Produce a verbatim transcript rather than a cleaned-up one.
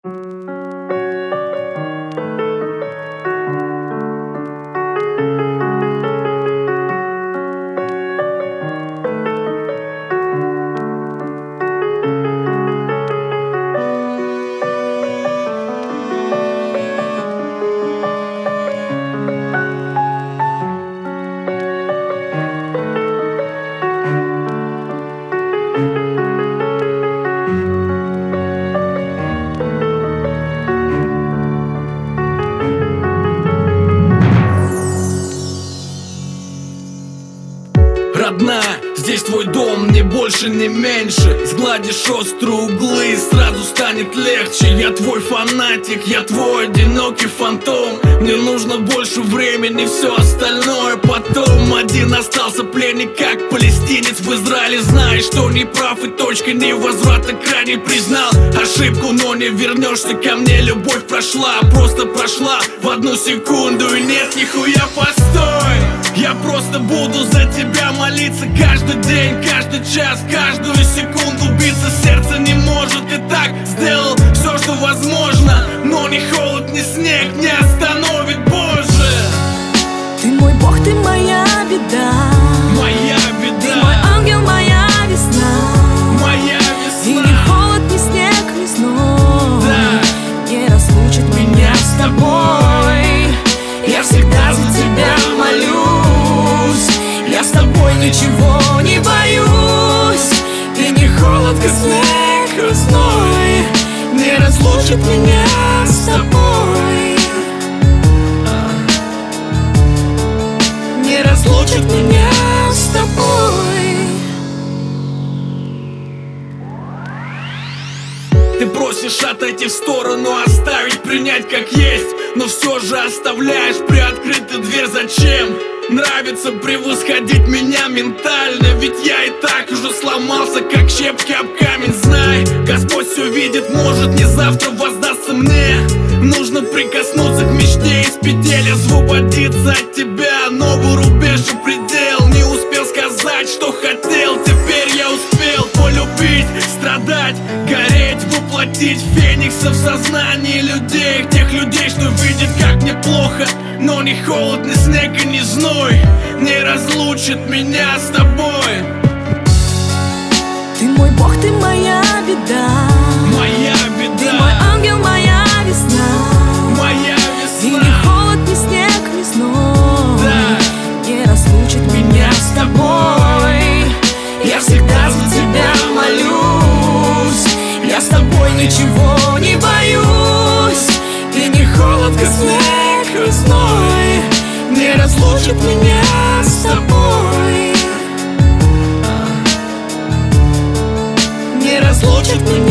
Родная, здесь твой дом, не больше, не меньше. Сгладишь острые углы, сразу станет легче. Я твой фанатик, я твой одинокий фантом. Мне нужно больше времени, все остальное потом. Один остался пленник, как палестинец в Израиле. Знаешь, что не прав и точка невозврата крайне признал ошибку, но не вернешься ко мне. Любовь прошла, просто прошла в одну секунду. И нет, нихуя, постой. Я просто буду за тебя молиться каждый день, каждый час, каждую секунду. Биться сердце не может, и так сделал все, что возможно. Но ни холод, ни снег не остановит, Боже. Ты мой Бог, ты моя беда, моя беда. Ты мой ангел, моя весна, моя весна. И ни холод, ни снег, ни сной, да, не разлучит меня с тобой. Я всегда за тебя молюсь, я с тобой ничего не боюсь. И ни холод, ни снег, ни сной не разлучит меня с тобой. Не разлучит меня с тобой. Ты просишь отойти в сторону, оставить, принять как есть, но все же оставляешь приоткрытую дверь. Зачем? Нравится превосходить меня ментально, ведь я и так уже сломался, как щепки об камень. Знай, Господь все видит, может не завтра воздастся мне. Нужно прикоснуться к мечте, из петель освободиться от тебя. Новый рубеж и предел, не успел сказать, что хотел. Теперь я успел полюбить, страдать, гореть, воплотить феникса в сознании людей. Тех людей, что видят, как мне плохо, но ни холод, ни снег и ни зной не разлучит меня с тобой. Ты мой Бог, ты моя беда, моя беда. Ты мой ангел, моя весна, моя весна. И ни холод, ни снег, ни сной, да, не разлучит меня с тобой. Я всегда за тебя молюсь, я с тобой ничего не боюсь. И ни холод, ни снег, ни сной не разлучит меня с тобой. Не разлучит меня.